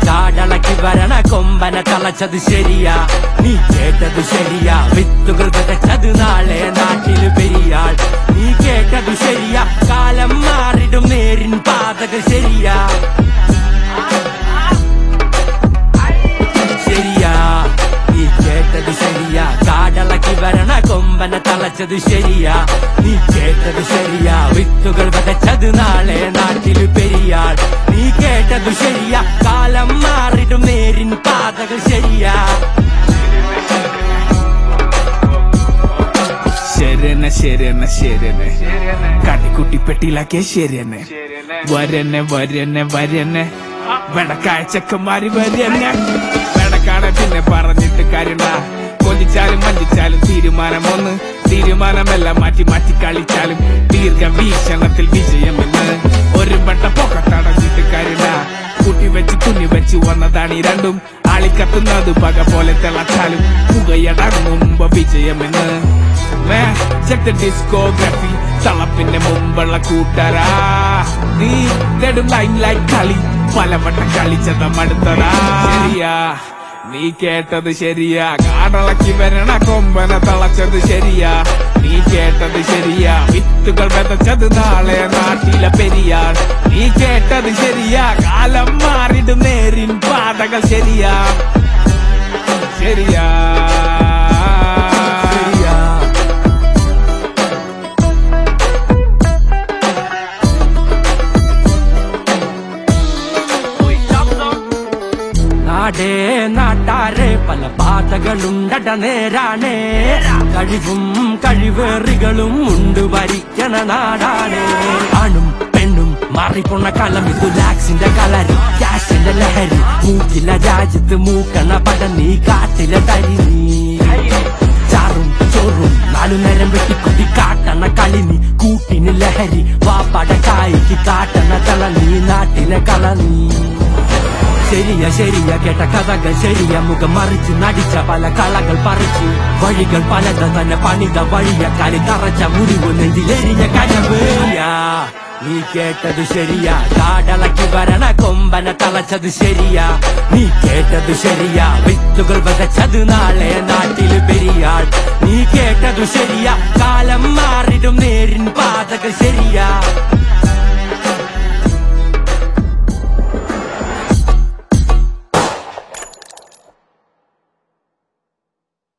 കാടളക്കി വരണ കൊമ്പനെ തളച്ചത് ശരിയാ, നീ കേട്ടത് ശരിയാ. വിത്തുകൾ വിതച്ചത് നാളെ നാട്ടിൽ പെരിയാൾ, നീ കേട്ടത് ശരിയാ. കാലം മാറിടും നേരിൻ പാതകൾ ശരിയാ, ശരിയാ. നീ കേട്ടത് ശരിയാ, കാടളക്കി വരണ കൊമ്പനെ തളച്ചത് ശരിയാ, നീ കേട്ടത് ശരിയാ. വിത്തുകൾ വിതച്ചത് നാളെ നാട്ടിൽ പെരിയാൾ, നീ കേട്ടത് ശരിയാ. കാലം മാറിടും നേരിൻ പാതകൾ ശരിയാ. ശരിയെന്നെ ശരിയെന്നെ ശരിയെന്നെ കാട്ടിക്കുട്ടി പെട്ടിയിലാക്കിയ ശരിയെന്നെ. വരന്നെ വരന്നെ വരന്നെ വെടക്കാഴ്ചക്കന്മാര് വരന്നെ. വെടക്കാണെ പിന്നെ പറഞ്ഞിട്ട് കാര്യണ്ട, കൊല്ലിച്ചാലും മല്ലിച്ചാലും തീരുമാനമൊന്ന്. തീരുമാനമെല്ലാം മാറ്റി മാറ്റി കളിച്ചാലും ദീർഘവീക്ഷണത്തിൽ വിജയമെന്ന്. ഒരു വട്ട പൊക്കത്തടഞ്ഞിട്ട് കാര്യണ്ട, കുട്ടി വെച്ച് കുഞ്ഞി വെച്ച് വന്നതാണ് ഈ രണ്ടും. ആളിക്കത്തുന്നത് പക പോലെ തിളച്ചാലും പുകയടങ്ങുമ്പോ വിജയമെന്ന്. ഡിസ്കോഗ്രഫി തളപ്പിന്റെ മുമ്പുള്ള കൂട്ടരാ, നീ നെടും ലൈൻ ലൈൻ കളി പലവട്ടം കളിച്ചത മടുത്തതാ. ശരിയാ, നീ കേട്ടത് ശരിയാ. കാടളക്കി വരണ കൊമ്പനെ തളച്ചത് ശരിയാ, നീ കേട്ടത് ശരിയാ. വിത്തുകൾ വിതച്ചത് നാളെ നാട്ടിലെ പെരിയാൾ, നീ കേട്ടത് ശരിയാ. കാലം മാറിടും നേരിൻ പാതകൾ ശരിയാ, ശരിയാ. നാടേ നാട്ടാരെ പല പാതകളുണ്ടട നേരാണേ. കഴിവും കഴിവേറികളും ഉണ്ട് ഭരിക്കണ നാടാണേ. ആണും പെണ്ണും മാറിപ്പോണ കാലം ഇത് ലാക്സിന്റെ കളരി, ക്യാഷിന്റെ ലഹരി. മൂക്കില രാജ്യത്ത് മൂക്കണ പട നീ കാട്ടിലെ തരി. നീ ചാറും ചോറും നാലു നേരം വെട്ടിക്കുട്ടി കാട്ടണ കളി നീ. കൂട്ടിന് ലഹരി വാപ്പട കായ്ക്ക് കാട്ടണ കള നീ, നാട്ടിലെ കള നീ. ശരിയാ ശരിയാ കേട്ട കഥകൾ ശരിയാ, മുഖം മറിച്ച് നടിച്ച പല കളകൾ പറിച്ച്. വഴികൾ പലത തന്നെ പണിത വഴിയ, കളി തറച്ച മുറിവ് നെഞ്ചിലെരിഞ്ഞ കനവ്. നീ കേട്ടത് ശരിയാ, കാടളക്കി വരണ കൊമ്പനെ തളച്ചത് ശരിയാ, നീ കേട്ടത് ശരിയാ. വിത്തുകൾ വിതച്ചത് നാളെ നാട്ടിൽ പെരിയാൾ, നീ കേട്ടത് ശരിയാ. കാലം മാറിടും